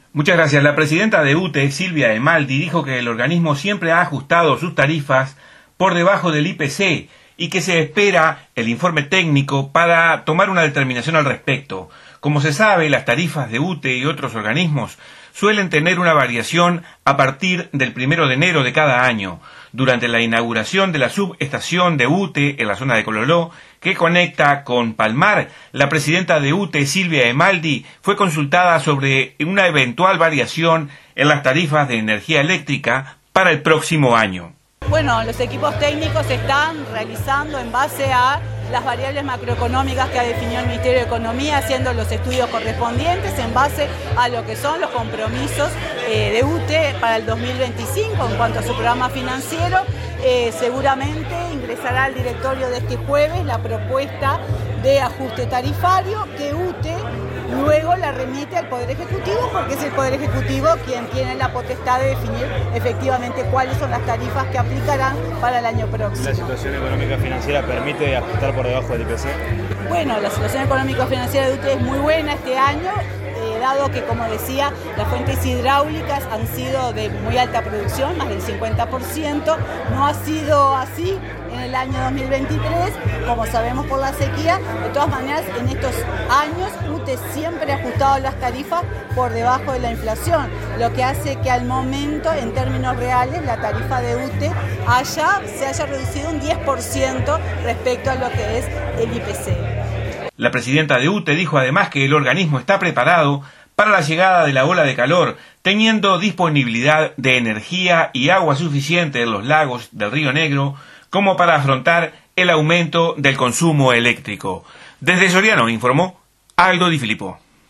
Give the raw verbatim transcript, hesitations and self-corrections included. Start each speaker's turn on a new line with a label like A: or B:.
A: Muchas gracias. La presidenta de U T E, Silvia Emaldi, dijo que el organismo siempre ha ajustado sus tarifas por debajo del I P C y que se espera el informe técnico para tomar una determinación al respecto. Como se sabe, las tarifas de U T E y otros organismos suelen tener una variación a partir del primero de enero de cada año. Durante la inauguración de la subestación de U T E en la zona de Cololó, que conecta con Palmar, la presidenta de U T E, Silvia Emaldi, fue consultada sobre una eventual variación en las tarifas de energía eléctrica para el próximo año.
B: Bueno, los equipos técnicos están realizando en base a las variables macroeconómicas que ha definido el Ministerio de Economía, haciendo los estudios correspondientes en base a lo que son los compromisos eh, de U T E para el dos mil veinticinco en cuanto a su programa financiero. Eh, seguramente ingresará al directorio de este jueves la propuesta de ajuste tarifario que U T E luego la remite al Poder Ejecutivo, porque es el Poder Ejecutivo quien tiene la potestad de definir efectivamente cuáles son las tarifas que aplicarán para el año próximo.
C: ¿La situación económica financiera permite ajustar por debajo del I P C?
B: Bueno, la situación económica financiera de U T E es muy buena este año, eh, dado que, como decía, las fuentes hidráulicas han sido de muy alta producción, más del cincuenta por ciento. No ha sido así en el año dos mil veintitrés, como sabemos por la sequía. De todas maneras, en estos años U T E siempre ha ajustado las tarifas por debajo de la inflación, lo que hace que al momento, en términos reales, la tarifa de U T E haya, se haya reducido un diez por ciento respecto a lo que es el I P C.
A: La presidenta de U T E dijo además que el organismo está preparado para la llegada de la ola de calor, teniendo disponibilidad de energía y agua suficiente en los lagos del Río Negro como para afrontar el aumento del consumo eléctrico. Desde Soriano informó Aldo Di Filippo.